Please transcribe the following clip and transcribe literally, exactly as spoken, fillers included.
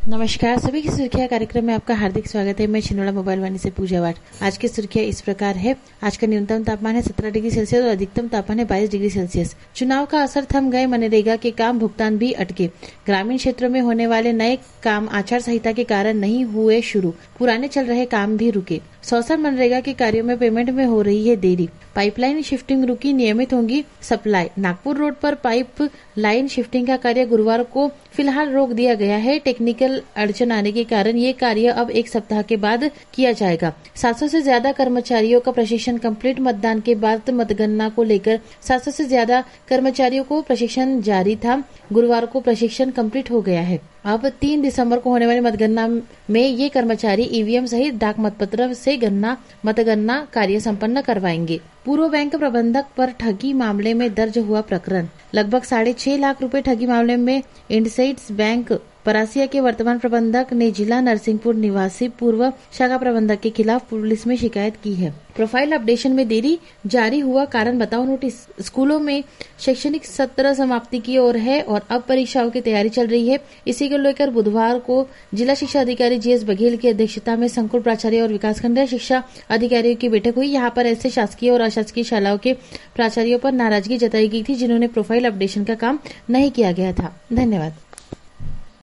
नमस्कार, सभी की सुर्खियां कार्यक्रम में आपका हार्दिक स्वागत है। मैं छिंदवाड़ा मोबाइल वाणी से पूजा वाट। आज की सुर्खियां इस प्रकार है। आज का न्यूनतम तापमान है सत्रह डिग्री सेल्सियस और अधिकतम तापमान है बाईस डिग्री सेल्सियस। चुनाव का असर थम गए, मनरेगा के काम भुगतान भी अटके। ग्रामीण क्षेत्रों में होने वाले नए काम आचार संहिता के कारण नहीं हुए शुरू, पुराने चल रहे काम भी रुके। सौसर मनरेगा के कार्यों में पेमेंट में हो रही है देरी। पाइपलाइन शिफ्टिंग रुकी, नियमित होंगी सप्लाई। नागपुर रोड पर पाइप लाइन शिफ्टिंग का कार्य गुरुवार को फिलहाल रोक दिया गया है। टेक्निकल अड़चन आने के कारण ये कार्य अब एक सप्ताह के बाद किया जाएगा। सात सौ से ज्यादा कर्मचारियों का प्रशिक्षण कंप्लीट। मतदान के बाद मतगणना को लेकर सात सौ से ज्यादा कर्मचारियों को प्रशिक्षण जारी था। गुरुवार को प्रशिक्षण कंप्लीट हो गया है। अब तीन दिसंबर को होने वाली मतगणना में ये कर्मचारी ईवीएम सहित डाक मतपत्र से गणना मतगणना कार्य संपन्न करवाएंगे। पूर्व बैंक प्रबंधक पर ठगी मामले में दर्ज हुआ प्रकरण। लगभग साढ़े छह लाख रुपए ठगी मामले में इंडसइंड बैंक परासिया के वर्तमान प्रबंधक ने जिला नरसिंहपुर निवासी पूर्व शाखा प्रबंधक के खिलाफ पुलिस में शिकायत की है। प्रोफाइल अपडेशन में देरी, जारी हुआ कारण बताओ नोटिस। स्कूलों में शैक्षणिक सत्र समाप्ति की ओर है और अब परीक्षाओं की तैयारी चल रही है। इसी को लेकर बुधवार को जिला शिक्षा अधिकारी जीएस बघेल की अध्यक्षता में संकुल प्राचार्य और विकासखंडीय शिक्षा अधिकारियों की बैठक हुई। यहाँ पर ऐसे शासकीय और अशासकीय शालाओं के प्राचार्यों पर नाराजगी जताई गई थी जिन्होंने प्रोफाइल अपडेशन का काम नहीं किया गया था। धन्यवाद।